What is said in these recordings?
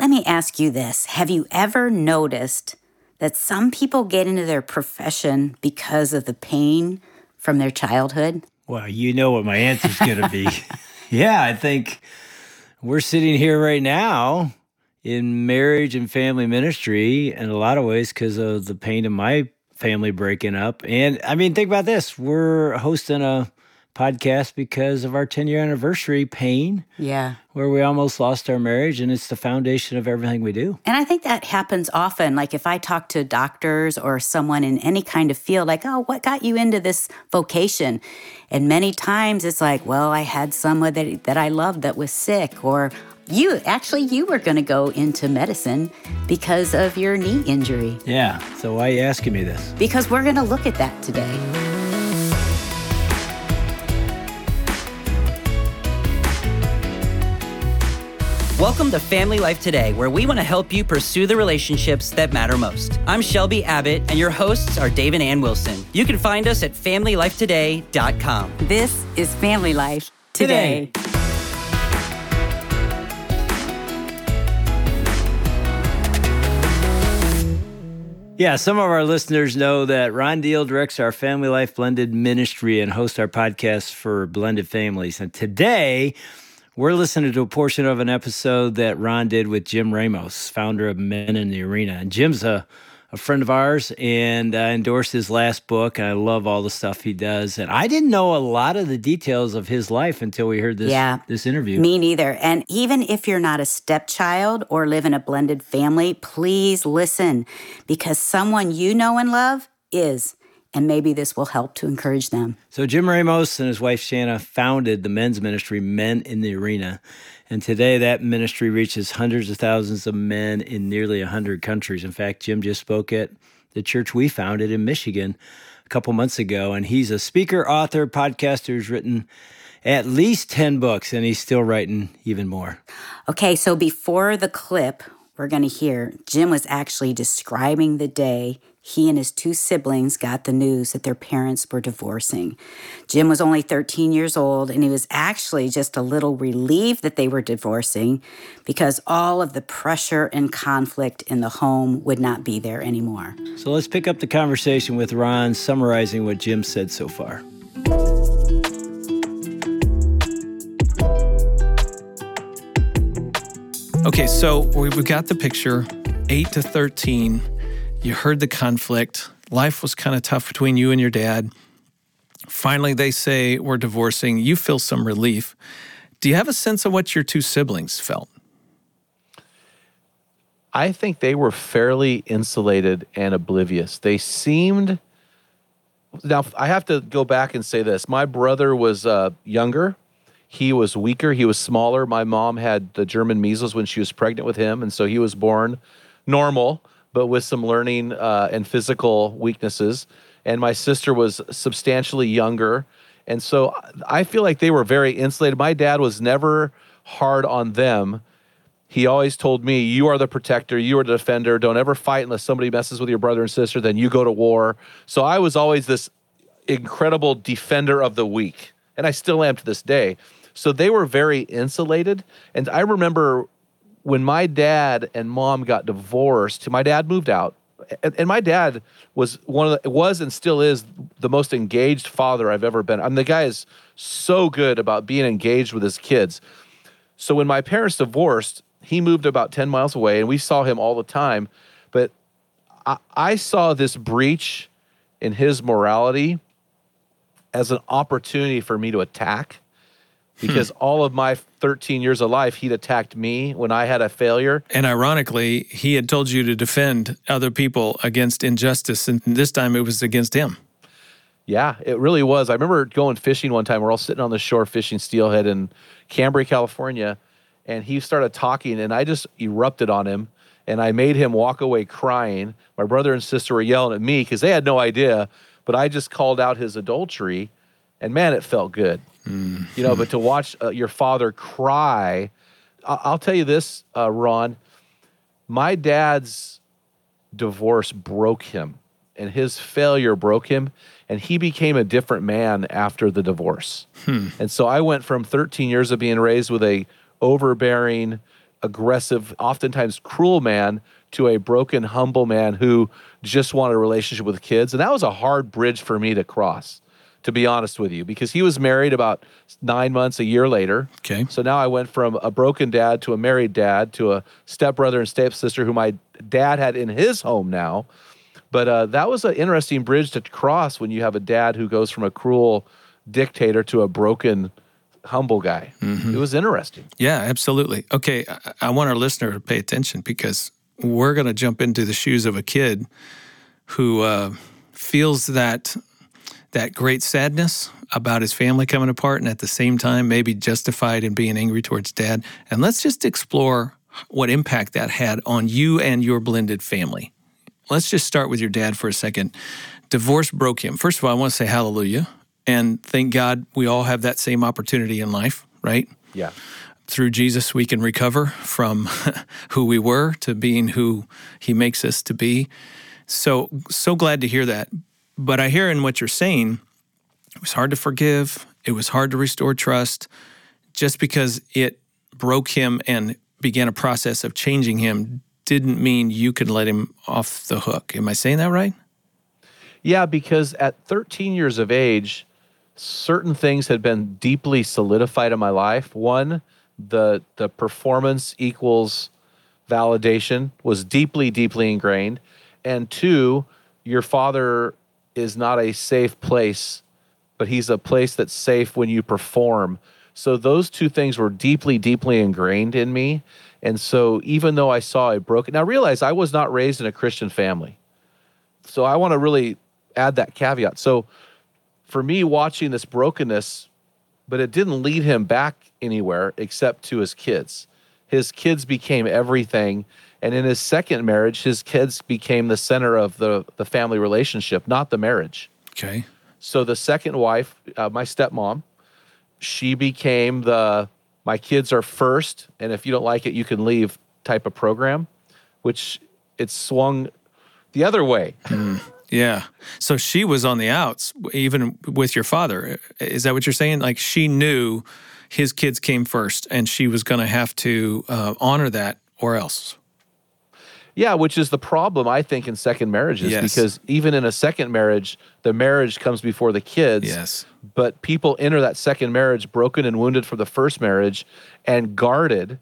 Let me ask you this. Have you ever noticed that some people get into their profession because of the pain from their childhood? Well, you know what my answer's going to be. Yeah, I think we're sitting here right now in marriage and family ministry in a lot of ways because of the pain of my family breaking up. And I mean, think about this. We're hosting a podcast because of our 10-year anniversary pain. Yeah. Where we almost lost our marriage, and it's the foundation of everything we do. And I think that happens often. Like if I talk to doctors or someone in any kind of field, like, oh, what got you into this vocation? And many times it's like, well, I had someone that I loved that was sick, or you were going to go into medicine because of your knee injury. Yeah. So why are you asking me this? Because we're going to look at that today. Welcome to Family Life Today, where we want to help you pursue the relationships that matter most. I'm Shelby Abbott, and your hosts are Dave and Ann Wilson. You can find us at FamilyLifeToday.com. This is Family Life Today. Yeah, some of our listeners know that Ron Deal directs our Family Life Blended ministry and hosts our podcast for blended families. And today, we're listening to a portion of an episode that Ron did with Jim Ramos, founder of Men in the Arena. And Jim's a friend of ours, and I endorsed his last book, and I love all the stuff he does. And I didn't know a lot of the details of his life until we heard this interview. Me neither. And even if you're not a stepchild or live in a blended family, please listen, because someone you know and love is. And maybe this will help to encourage them. So Jim Ramos and his wife Shanna founded the men's ministry, Men in the Arena. And today that ministry reaches hundreds of thousands of men in nearly 100 countries. In fact, Jim just spoke at the church we founded in Michigan a couple months ago. And he's a speaker, author, podcaster who's written at least 10 books, and he's still writing even more. Okay, so before the clip we're going to hear, Jim was actually describing the day he and his two siblings got the news that their parents were divorcing. Jim was only 13 years old, and he was actually just a little relieved that they were divorcing because all of the pressure and conflict in the home would not be there anymore. So let's pick up the conversation with Ron, summarizing what Jim said so far. Okay, so we've got the picture, 8 to 13. You heard the conflict. Life was kind of tough between you and your dad. Finally, they say, we're divorcing. You feel some relief. Do you have a sense of what your two siblings felt? I think they were fairly insulated and oblivious. They seemed... Now, I have to go back and say this. My brother was younger. He was weaker. He was smaller. My mom had the German measles when she was pregnant with him, and so he was born normal, but with some learning and physical weaknesses. And my sister was substantially younger. And so I feel like they were very insulated. My dad was never hard on them. He always told me, you are the protector, you are the defender. Don't ever fight unless somebody messes with your brother and sister, then you go to war. So I was always this incredible defender of the weak. And I still am to this day. So they were very insulated. And I remember when my dad and mom got divorced, my dad moved out, and my dad was and still is the most engaged father I've ever been. I mean, the guy is so good about being engaged with his kids. So when my parents divorced, he moved about 10 miles away, and we saw him all the time. But I saw this breach in his morality as an opportunity for me to attack. Because all of my 13 years of life, he'd attacked me when I had a failure. And ironically, he had told you to defend other people against injustice, and this time it was against him. Yeah, it really was. I remember going fishing one time. We're all sitting on the shore fishing steelhead in Cambria, California, and he started talking, and I just erupted on him, and I made him walk away crying. My brother and sister were yelling at me because they had no idea, but I just called out his adultery, and man, it felt good. You know, but to watch your father cry, I'll tell you this, Ron, my dad's divorce broke him, and his failure broke him, and he became a different man after the divorce. And so I went from 13 years of being raised with a overbearing, aggressive, oftentimes cruel man to a broken, humble man who just wanted a relationship with kids. And that was a hard bridge for me to cross, to be honest with you, because he was married about 9 months, a year later. Okay. So now I went from a broken dad to a married dad to a stepbrother and stepsister who my dad had in his home now. But that was an interesting bridge to cross when you have a dad who goes from a cruel dictator to a broken, humble guy. It was interesting. Yeah, absolutely. Okay, I want our listener to pay attention because we're going to jump into the shoes of a kid who feels that great sadness about his family coming apart and at the same time maybe justified in being angry towards dad. And let's just explore what impact that had on you and your blended family. Let's just start with your dad for a second. Divorce broke him. First of all, I want to say hallelujah. And thank God we all have that same opportunity in life, right? Yeah. Through Jesus, we can recover from who we were to being who he makes us to be. So glad to hear that. But I hear in what you're saying, it was hard to forgive. It was hard to restore trust. Just because it broke him and began a process of changing him didn't mean you could let him off the hook. Am I saying that right? Yeah, because at 13 years of age, certain things had been deeply solidified in my life. One, the performance equals validation was deeply, deeply ingrained. And two, your father is not a safe place, but he's a place that's safe when you perform. So those two things were deeply, deeply ingrained in me. And so even though I saw a broken, now realize I was not raised in a Christian family. So I want to really add that caveat. So for me, watching this brokenness, but it didn't lead him back anywhere except to his kids. His kids became everything. And in his second marriage, his kids became the center of the family relationship, not the marriage. Okay. So the second wife, my stepmom, she became my kids are first, and if you don't like it, you can leave type of program, which it swung the other way. Yeah. So she was on the outs, even with your father. Is that what you're saying? Like she knew his kids came first, and she was going to have to honor that or else. Yeah, which is the problem, I think, in second marriages. Yes. Because even in a second marriage, the marriage comes before the kids. Yes. But people enter that second marriage broken and wounded from the first marriage and guarded.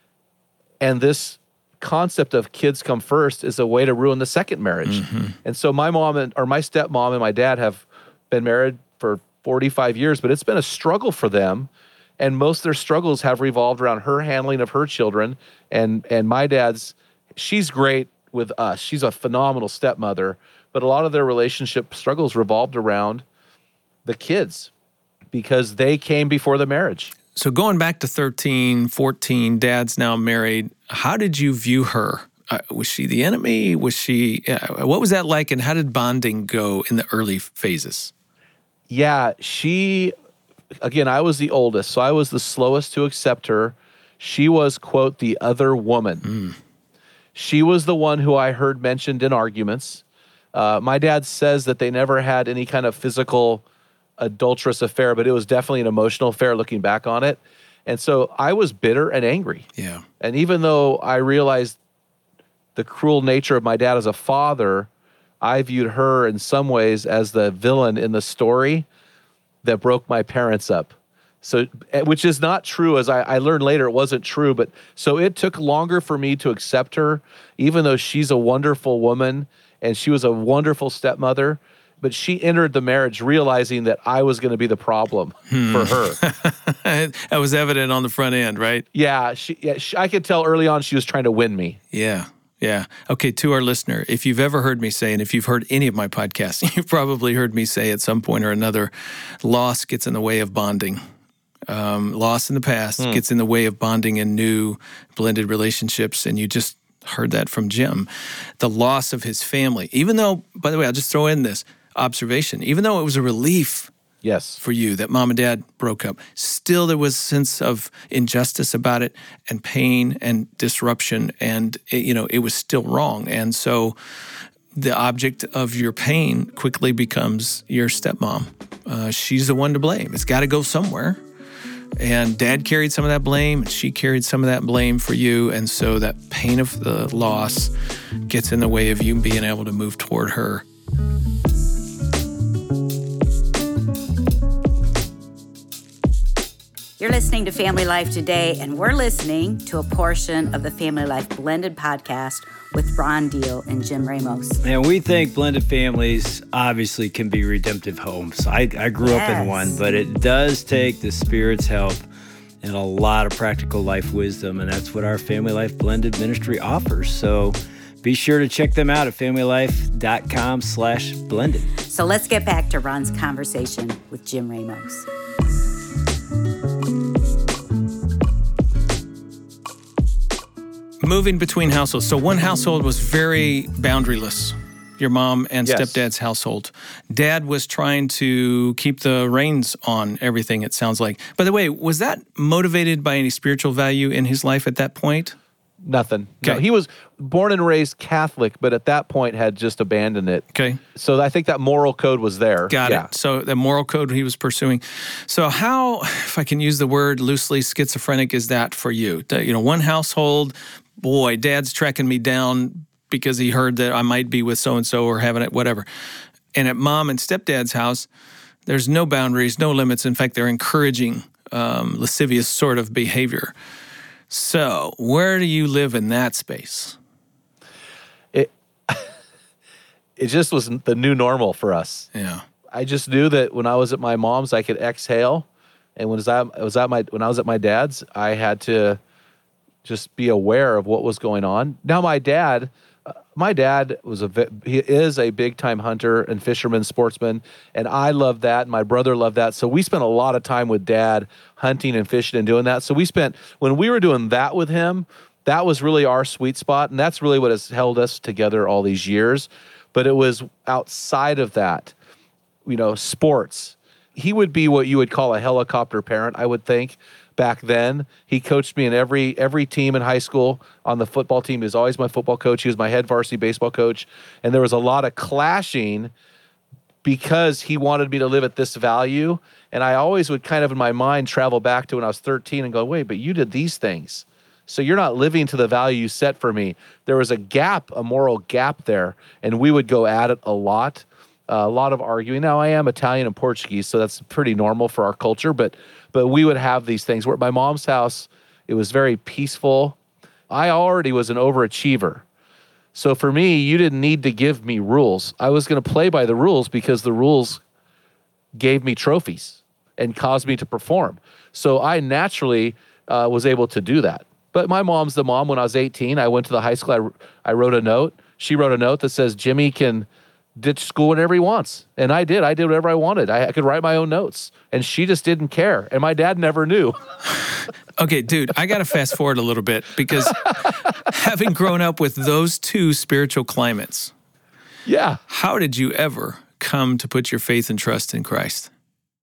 And this concept of kids come first is a way to ruin the second marriage. And so my stepmom and my dad have been married for 45 years, but it's been a struggle for them. And most of their struggles have revolved around her handling of her children and my dad's. She's great with us. She's a phenomenal stepmother, but a lot of their relationship struggles revolved around the kids because they came before the marriage. So going back to 13, 14, dad's now married. How did you view her? Was she the enemy? Was she? What was that like, and how did bonding go in the early phases? Yeah, again, I was the oldest, so I was the slowest to accept her. She was, quote, the other woman. She was the one who I heard mentioned in arguments. My dad says that they never had any kind of physical adulterous affair, but it was definitely an emotional affair looking back on it. And so I was bitter and angry. Yeah. And even though I realized the cruel nature of my dad as a father, I viewed her in some ways as the villain in the story that broke my parents up. So, which is not true, as I learned later, it wasn't true. But so it took longer for me to accept her, even though she's a wonderful woman and she was a wonderful stepmother. But she entered the marriage realizing that I was going to be the problem for her. That was evident on the front end, right? Yeah, I could tell early on she was trying to win me. Yeah. Yeah. Okay, to our listener, if you've ever heard me say, and if you've heard any of my podcasts, you've probably heard me say at some point or another, loss gets in the way of bonding. Loss in the past gets in the way of bonding in new blended relationships, and you just heard that from Jim. The loss of his family, even though, by the way, I'll just throw in this observation, even though it was a relief for you that mom and dad broke up, still there was a sense of injustice about it and pain and disruption, and it was still wrong. And so the object of your pain quickly becomes your stepmom. She's the one to blame. It's got to go somewhere. And Dad carried some of that blame, and she carried some of that blame for you. And so that pain of the loss gets in the way of you being able to move toward her. You're listening to Family Life Today, and we're listening to a portion of the Family Life Blended podcast with Ron Deal and Jim Ramos. And we think blended families obviously can be redemptive homes. I grew up in one, but it does take the Spirit's help and a lot of practical life wisdom, and that's what our Family Life Blended ministry offers. So be sure to check them out at familylife.com/blended. So let's get back to Ron's conversation with Jim Ramos. Moving between households. So one household was very boundaryless, your mom and stepdad's household. Dad was trying to keep the reins on everything, it sounds like. By the way, was that motivated by any spiritual value in his life at that point? Nothing. Okay. No, he was born and raised Catholic, but at that point had just abandoned it. Okay. So I think that moral code was there. Got it. So the moral code he was pursuing. So how, if I can use the word loosely, schizophrenic is that for you? One household, boy, Dad's tracking me down because he heard that I might be with so-and-so or having it, whatever. And at mom and stepdad's house, there's no boundaries, no limits. In fact, they're encouraging lascivious sort of behavior. So where do you live in that space? It just was the new normal for us. Yeah. I just knew that when I was at my mom's, I could exhale. And when I was at my dad's, I had to just be aware of what was going on. Now, my dad he is a big time hunter and fisherman, sportsman, and I love that. And my brother loved that. So we spent a lot of time with Dad hunting and fishing and doing that. So when we were doing that with him, that was really our sweet spot. And that's really what has held us together all these years. But it was outside of that, sports. He would be what you would call a helicopter parent, I would think. Back then, he coached me in every team in high school. On the football team, he was always my football coach. He was my head varsity baseball coach. And there was a lot of clashing because he wanted me to live at this value. And I always would kind of in my mind travel back to when I was 13 and go, wait, but you did these things. So you're not living to the value you set for me. There was a moral gap there. And we would go at it a lot of arguing. Now, I am Italian and Portuguese, so that's pretty normal for our culture. But we would have these things. Where at my mom's house, it was very peaceful. I already was an overachiever. So for me, you didn't need to give me rules. I was going to play by the rules because the rules gave me trophies and caused me to perform. So I naturally was able to do that. But my mom's the mom. When I was 18, I went to the high school. I wrote a note. She wrote a note that says, Jimmy can ditch school whenever he wants. And I did. I did whatever I wanted. I could write my own notes. And she just didn't care. And my dad never knew. Okay, dude, I got to fast forward a little bit because having grown up with those two spiritual climates, how did you ever come to put your faith and trust in Christ?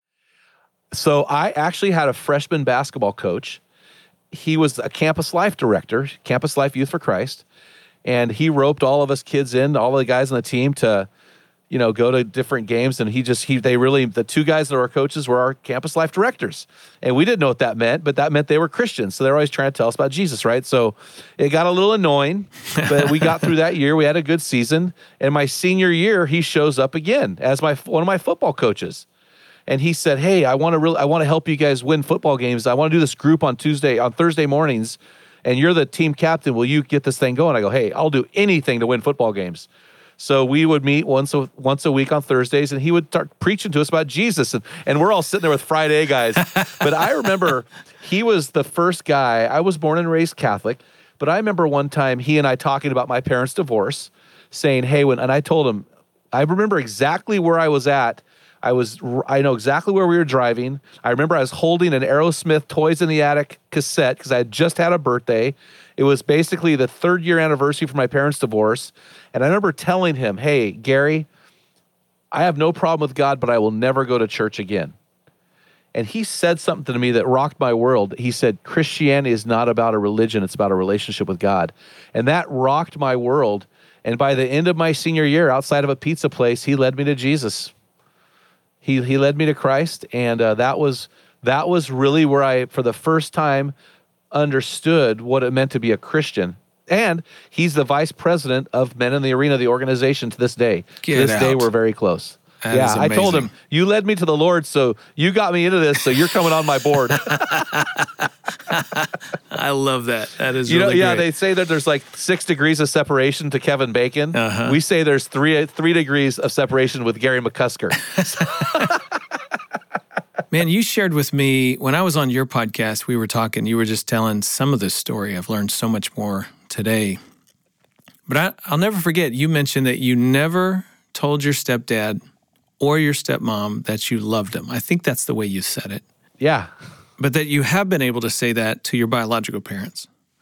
So I actually had a freshman basketball coach. He was a campus life director, Campus Life Youth for Christ. And he roped all of us kids in, all of the guys on the team to go to different games. And the two guys that were our coaches were our campus life directors. And we didn't know what that meant, but that meant they were Christians. So they were always trying to tell us about Jesus, right? So it got a little annoying, but we got through that year. We had a good season. And my senior year, he shows up again as one of my football coaches. And he said, hey, I want to help you guys win football games. I want to do this group on Thursday mornings. And you're the team captain. Will you get this thing going? I go, hey, I'll do anything to win football games. So we would meet once a week on Thursdays, and he would start preaching to us about Jesus. And we're all sitting there with fried egg eyes. But I remember he was the first guy. I was born and raised Catholic, but I remember one time he and I talking about my parents' divorce, saying, hey, and I told him, I remember exactly where I was at. I know exactly where we were driving. I remember I was holding an Aerosmith Toys in the Attic cassette because I had just had a birthday. It was basically the 3rd year anniversary for my parents' divorce. And I remember telling him, hey, Gary, I have no problem with God, but I will never go to church again. And he said something to me that rocked my world. He said, Christianity is not about a religion, it's about a relationship with God. And that rocked my world. And by the end of my senior year, outside of a pizza place, he led me to Jesus. He led me to Christ, and that was that was really where I, for the first time, understood what it meant to be a Christian. And he's the vice president of Men in the Arena, the organization, to this day. Get to this out. day, we're very close. That yeah, is I told him, amazing. you led me to the Lord, so you got me into this, so you're coming on my board. I love that. That is You know, really yeah, great. they say that there's like 6 degrees of separation to Kevin Bacon. Uh-huh. We say there's three degrees of separation with Gary McCusker. Man, you shared with me when I was on your podcast, we were talking, you were just telling some of this story. I've learned so much more today. But I'll never forget, you mentioned that you never told your stepdad or your stepmom that you loved them. I think that's the way you said it. Yeah. But that you have been able to say that to your biological parents.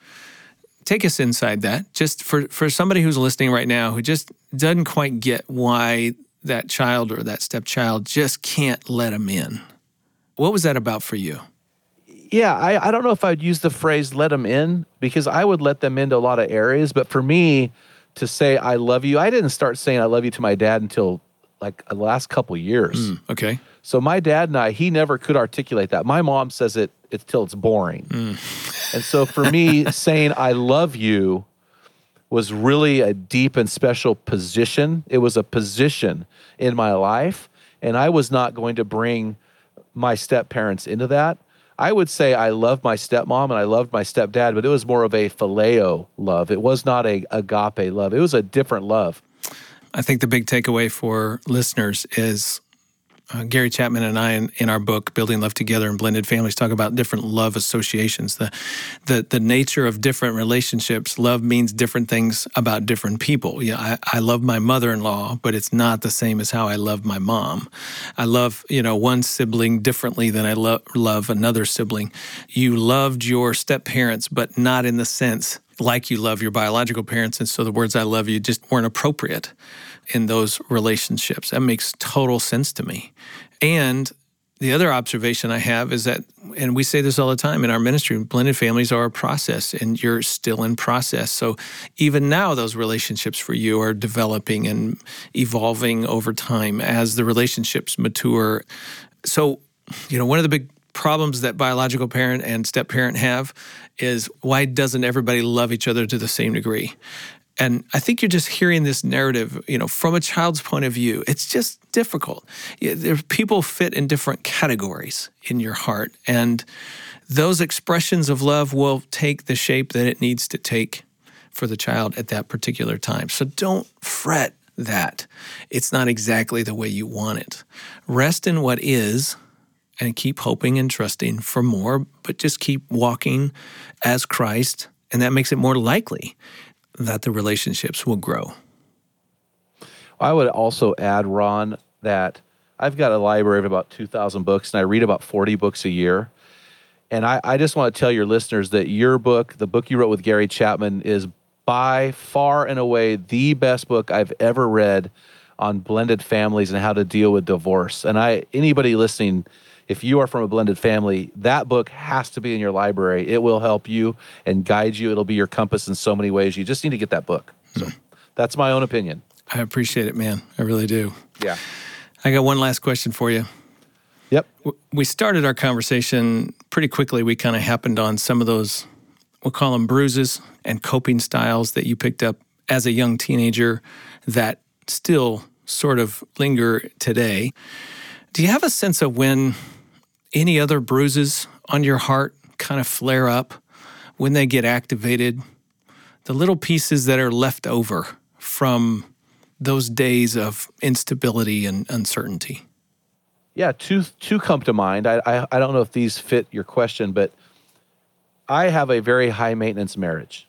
Take us inside that, just for somebody who's listening right now who just doesn't quite get why that child or that stepchild just can't let them in. What was that about for you? Yeah, I don't know if I'd use the phrase let them in, because I would let them into a lot of areas. But for me to say I love you, I didn't start saying I love you to my dad until like the last couple years. Okay. So my dad and I, he never could articulate that. My mom says it's till it's boring. And so for me, saying I love you was really a deep and special position. It was a position in my life, and I was not going to bring my step-parents into that. I would say I loved my stepmom and I loved my stepdad, but it was more of a phileo love. It was not a agape love. It was a different love. I think the big takeaway for listeners is Gary Chapman and I, in our book, Building Love Together in Blended Families, talk about different love associations, the nature of different relationships. Love means different things about different people. Yeah, I love my mother-in-law, but it's not the same as how I love my mom. I love, one sibling differently than I love another sibling. You loved your step-parents, but not in the sense like you love your biological parents, and so the words I love you just weren't appropriate in those relationships. That makes total sense to me. And the other observation I have is that, and we say this all the time in our ministry, blended families are a process, and you're still in process. So even now, those relationships for you are developing and evolving over time as the relationships mature. So, one of the big problems that biological parent and step-parent have is, why doesn't everybody love each other to the same degree? And I think you're just hearing this narrative, from a child's point of view. It's just difficult. People fit in different categories in your heart, and those expressions of love will take the shape that it needs to take for the child at that particular time. So don't fret that it's not exactly the way you want it. Rest in what is, and keep hoping and trusting for more, but just keep walking as Christ, and that makes it more likely that the relationships will grow. I would also add, Ron, that I've got a library of about 2,000 books, and I read about 40 books a year. And I just want to tell your listeners that your book, the book you wrote with Gary Chapman, is by far and away the best book I've ever read on blended families and how to deal with divorce. And anybody listening, if you are from a blended family, that book has to be in your library. It will help you and guide you. It'll be your compass in so many ways. You just need to get that book. So that's my own opinion. I appreciate it, man. I really do. Yeah. I got one last question for you. Yep. We started our conversation pretty quickly. We kind of happened on some of those, we'll call them bruises and coping styles that you picked up as a young teenager that still sort of linger today. Do you have a sense of when any other bruises on your heart kind of flare up, when they get activated, the little pieces that are left over from those days of instability and uncertainty? Yeah, two come to mind. I don't know if these fit your question, but I have a very high maintenance marriage.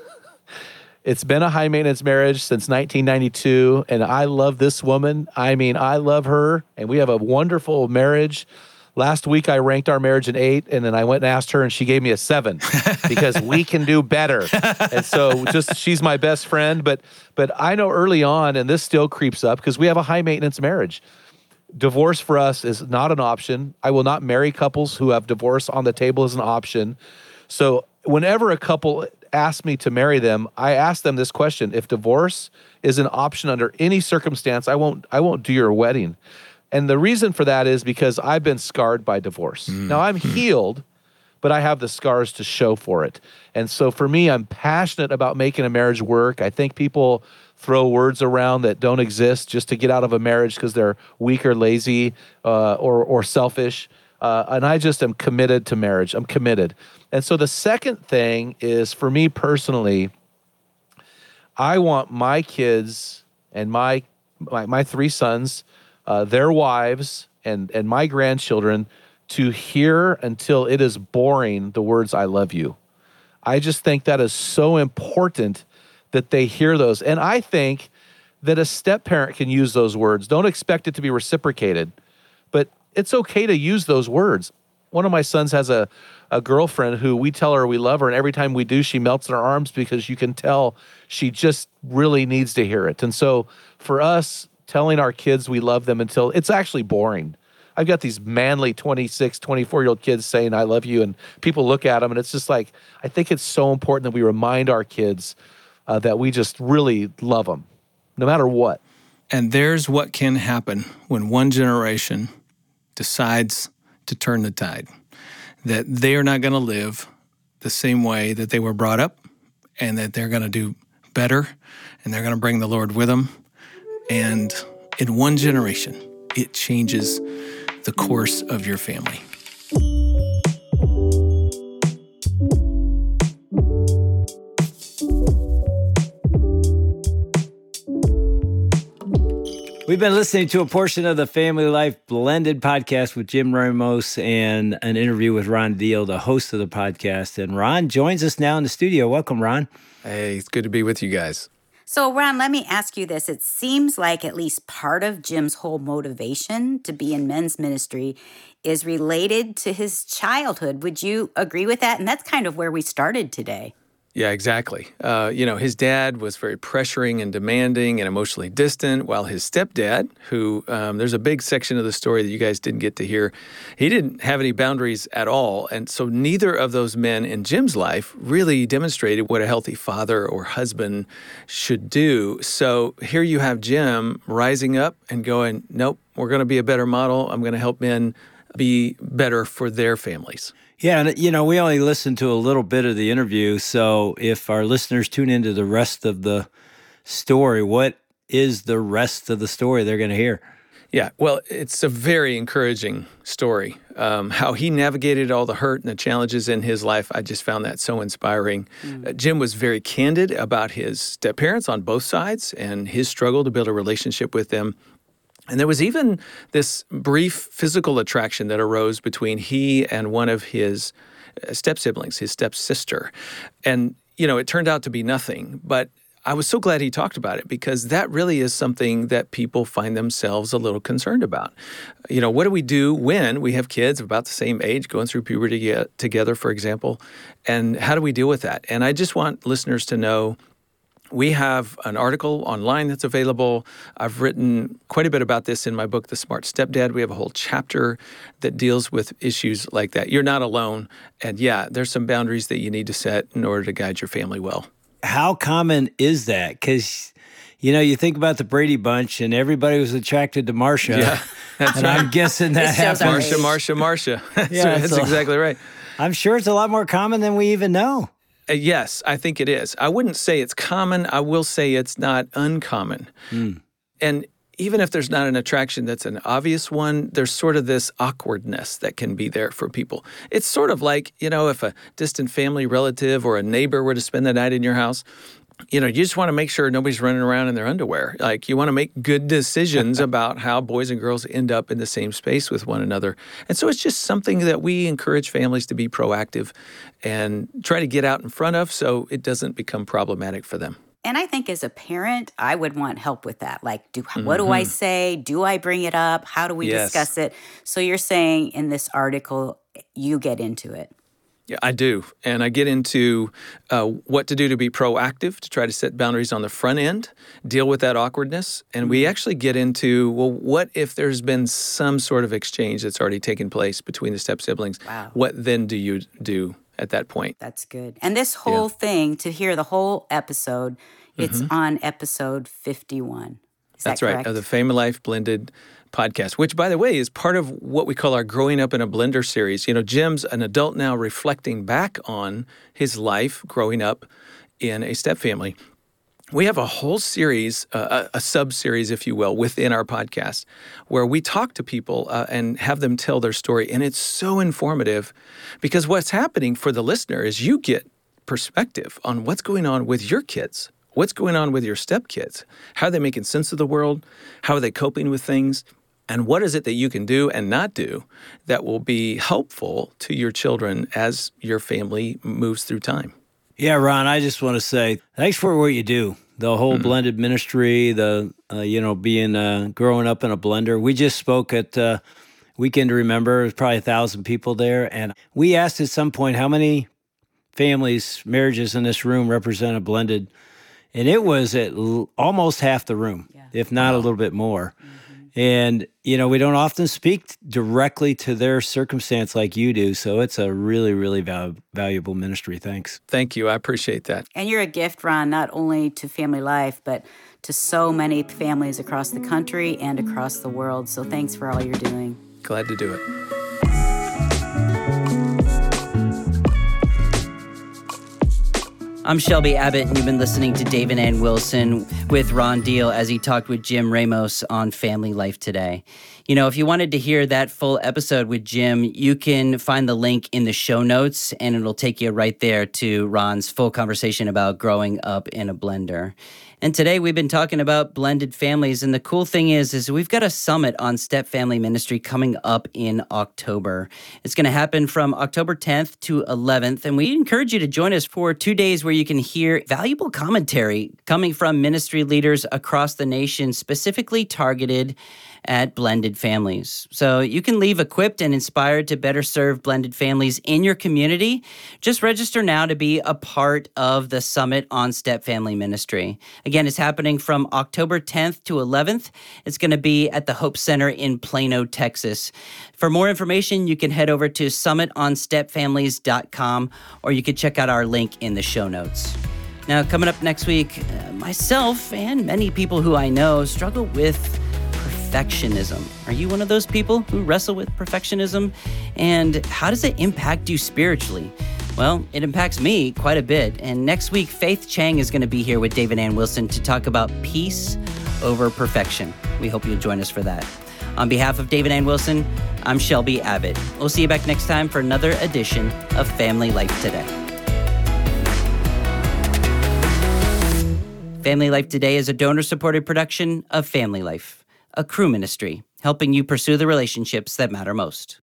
It's been a high maintenance marriage since 1992, and I love this woman. I mean, I love her, and we have a wonderful marriage. Last week, I ranked our marriage an 8, and then I went and asked her, and she gave me a 7 because we can do better. And so she's my best friend. But I know early on, and this still creeps up because we have a high maintenance marriage. Divorce for us is not an option. I will not marry couples who have divorce on the table as an option. So whenever a couple asks me to marry them, I ask them this question: if divorce is an option under any circumstance, I won't do your wedding. And the reason for that is because I've been scarred by divorce. Now I'm healed, but I have the scars to show for it. And so for me, I'm passionate about making a marriage work. I think people throw words around that don't exist just to get out of a marriage because they're weak or lazy or selfish. And I just am committed to marriage. I'm committed. And so the second thing is, for me personally, I want my kids and my 3 sons, their wives, and my grandchildren to hear until it is boring the words, "I love you." I just think that is so important that they hear those. And I think that a step-parent can use those words. Don't expect it to be reciprocated, but it's okay to use those words. One of my sons has a girlfriend who we tell her we love her, and every time we do, she melts in our arms because you can tell she just really needs to hear it. And so for us, telling our kids we love them until it's actually boring. I've got these manly 26, 24-year-old kids saying I love you, and people look at them, and it's just like, I think it's so important that we remind our kids that we just really love them, no matter what. And there's what can happen when one generation decides to turn the tide, that they are not going to live the same way that they were brought up, and that they're going to do better, and they're going to bring the Lord with them. And in one generation, it changes the course of your family. We've been listening to a portion of the Family Life Blended podcast with Jim Ramos and an interview with Ron Deal, the host of the podcast. And Ron joins us now in the studio. Welcome, Ron. Hey, it's good to be with you guys. So, Ron, let me ask you this. It seems like at least part of Jim's whole motivation to be in men's ministry is related to his childhood. Would you agree with that? And that's kind of where we started today. Yeah, exactly. His dad was very pressuring and demanding and emotionally distant, while his stepdad, who there's a big section of the story that you guys didn't get to hear, he didn't have any boundaries at all. And so neither of those men in Jim's life really demonstrated what a healthy father or husband should do. So here you have Jim rising up and going, nope, we're going to be a better model. I'm going to help men be better for their families. Yeah, and we only listened to a little bit of the interview, so if our listeners tune into the rest of the story, what is the rest of the story they're going to hear? Yeah, well, it's a very encouraging story. How he navigated all the hurt and the challenges in his life, I just found that so inspiring. Jim was very candid about his step-parents on both sides and his struggle to build a relationship with them. And there was even this brief physical attraction that arose between he and one of his step-siblings, his step-sister. And, it turned out to be nothing. But I was so glad he talked about it, because that really is something that people find themselves a little concerned about. What do we do when we have kids of about the same age going through puberty together, for example? And how do we deal with that? And I just want listeners to know, we have an article online that's available. I've written quite a bit about this in my book, The Smart Stepdad. We have a whole chapter that deals with issues like that. You're not alone. And yeah, there's some boundaries that you need to set in order to guide your family well. How common is that? Because, you think about the Brady Bunch and everybody was attracted to Marcia. Yeah, that's and right. I'm guessing that happens. Marcia. Yeah, that's exactly right. I'm sure it's a lot more common than we even know. Yes, I think it is. I wouldn't say it's common. I will say it's not uncommon. And even if there's not an attraction that's an obvious one, there's sort of this awkwardness that can be there for people. It's sort of like, if a distant family relative or a neighbor were to spend the night in your house, you just want to make sure nobody's running around in their underwear. Like, you want to make good decisions about how boys and girls end up in the same space with one another. And so it's just something that we encourage families to be proactive and try to get out in front of so it doesn't become problematic for them. And I think as a parent, I would want help with that. Like, what do I say? Do I bring it up? How do we discuss it? So you're saying in this article, you get into it. Yeah, I do. And I get into what to do to be proactive, to try to set boundaries on the front end, deal with that awkwardness. And we actually get into, well, what if there's been some sort of exchange that's already taken place between the step-siblings? Wow. What then do you do at that point? That's good. And this whole thing, to hear the whole episode, it's on episode 51. That's right, of the Family Life Blended podcast, which, by the way, is part of what we call our Growing Up in a Blender series. You know, Jim's an adult now reflecting back on his life growing up in a stepfamily. We have a whole series, a sub-series, if you will, within our podcast where we talk to people and have them tell their story. And it's so informative because what's happening for the listener is you get perspective on what's going on with your kids, what's going on with your stepkids, how are they making sense of the world, how are they coping with things, and what is it that you can do and not do that will be helpful to your children as your family moves through time. Yeah, Ron, I just want to say thanks for what you do. The whole blended ministry, the, being growing up in a blender. We just spoke at Weekend to Remember. There's probably 1,000 people there. And we asked at some point how many families, marriages in this room represent a blended. And it was at almost half the room, if not a little bit more. And, we don't often speak directly to their circumstance like you do. So it's a really, really valuable ministry. Thanks. Thank you. I appreciate that. And you're a gift, Ron, not only to Family Life, but to so many families across the country and across the world. So thanks for all you're doing. Glad to do it. I'm Shelby Abbott, and you've been listening to Dave and Ann Wilson with Ron Deal as he talked with Jim Ramos on Family Life Today. You know, if you wanted to hear that full episode with Jim, you can find the link in the show notes, and it'll take you right there to Ron's full conversation about growing up in a blender. And today we've been talking about blended families, and the cool thing is we've got a summit on step family ministry coming up in October. It's going to happen from October 10th to 11th, and we encourage you to join us for 2 days where you can hear valuable commentary coming from ministry leaders across the nation, specifically targeted at blended families. So you can leave equipped and inspired to better serve blended families in your community. Just register now to be a part of the Summit on Step Family Ministry. Again, it's happening from October 10th to 11th. It's going to be at the Hope Center in Plano, Texas. For more information, you can head over to summitonstepfamilies.com, or you can check out our link in the show notes. Now, coming up next week, myself and many people who I know struggle with perfectionism. Are you one of those people who wrestle with perfectionism? And how does it impact you spiritually? Well, it impacts me quite a bit. And next week, Faith Chang is going to be here with Dave and Ann Wilson to talk about peace over perfection. We hope you'll join us for that. On behalf of Dave and Ann Wilson, I'm Shelby Abbott. We'll see you back next time for another edition of Family Life Today. Family Life Today is a donor-supported production of Family Life, a Cru ministry, helping you pursue the relationships that matter most.